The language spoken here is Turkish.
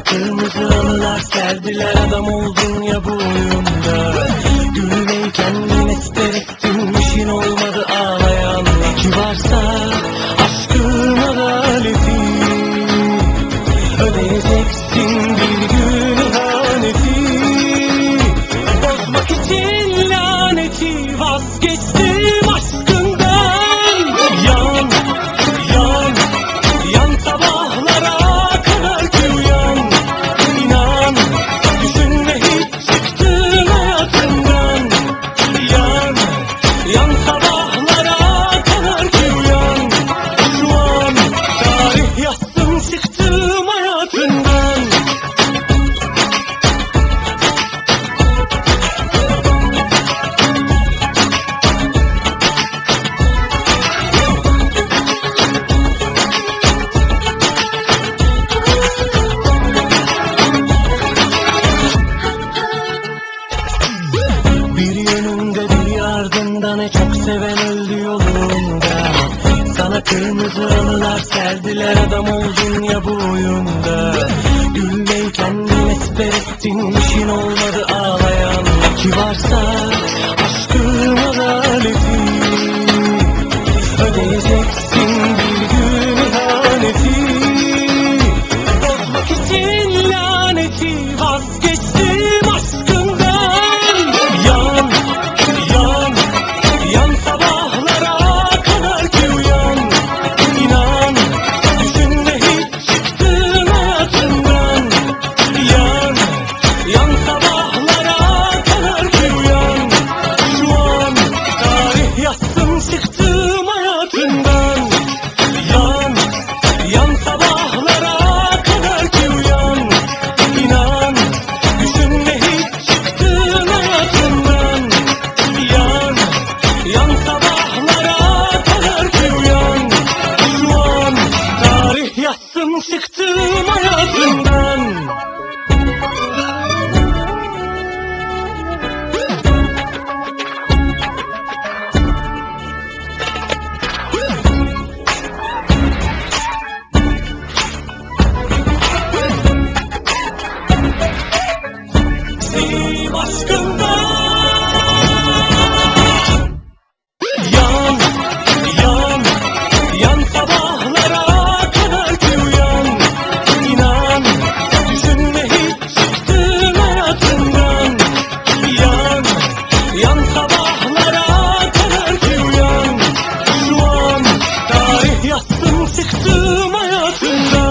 kırmızı anılar serdiler, adam oldun ya bu oyunda. Gülmeyi kendine siper ettin, işin olmadı ağlayanla. Ki varsa aşkın adaleti, ödeyeceksin bir gün ihaneti. Bozmak için laneti, vazgeçtim aşkından. Yan, yan, yan sabahlara kadar ki uyan. İnan, düşünme hiç çıktın hayatımdan. Yan, yan sabahlara kadar ki uyan. Şu an tarih yazsın, çıktım hayatından. Bir yönünde bir ardında, ne çok seven öldü yolunda. Sana kırmızı anılar serdiler, adam oldun ya bu oyunda. Gülmeyi kendine siper ettin, işin olmadı ağlayan. Ki varsa aşkın adaleti, ödeyeceksin bir gün ihaneti. Bozmak için laneti, vazgeçtim aşkından. Yan, yan, yan sabahlara kadar ki uyan. İnan, düşünme hiç çıktın hayatımdan. Yan, yan sabahlara kadar ki uyan. Şu an tarih yazsın, çıktım hayatımdan. Yan, yan sabahlara kadar ki uyan. İnan, düşünme hiç çıktın hayatımdan. Yan, yan sabahlara kadar ki uyan. Şu an tarih yazsın, çıktım hayatımdan. Sevdim aşkından. Yan, yan, yan sabahlara kadar ki uyan. İnan, düşünme hiç çıktın hayatımdan. Yan, yan sabahlara kadar ki uyan. Şu an tarih yazsın, çıktım hayatımdan.